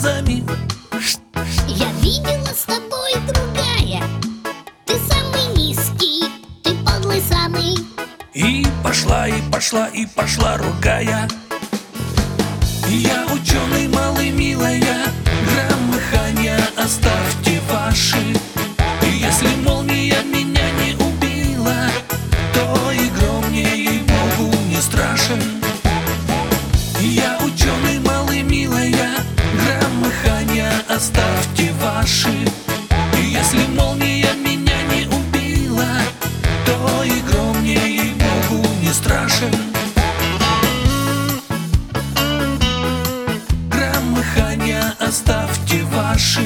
глазами. Я видела с тобой другая. Ты самый низкий, ты подлый самый. И пошла, и пошла, и пошла ругая. Я ученый малый, милая, громыхания оставьте ваши. И если молния меня не убила, то и гром мне, ей-богу, не страшен. Я ученый малый, милая, громыхания оставьте ваши. И если молния меня не убила, то и гром мне, ей-богу, не страшен. Громыхания оставьте ваши.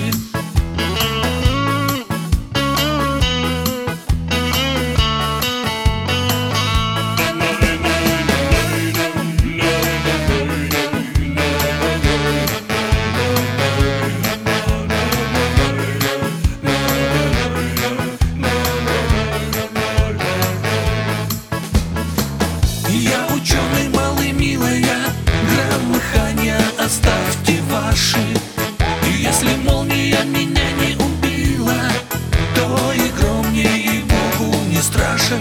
Я ученый малый, милая, громыхания оставьте ваши. И если молния меня не убила, то и гром мне, ей-богу, не страшен.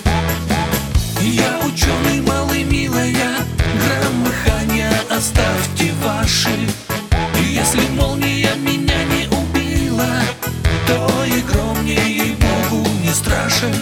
Я ученый малый, милая, громыхания оставьте ваши. И если молния меня не убила, то и гром мне, ей-богу, не страшен.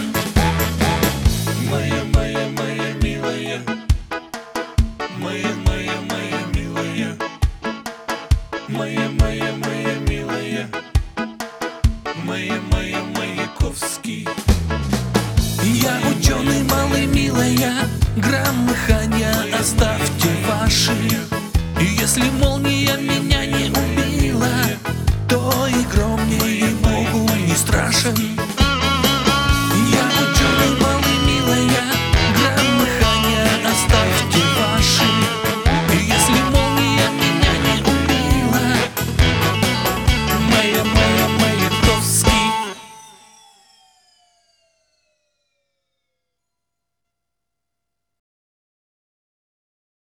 Моя, моя, моя милая, моя, моя, моя милая, моя, моя, моя милая, моя, моя, Маяковский. Я ученый малый, милая, громыхания оставьте ваши. И если молния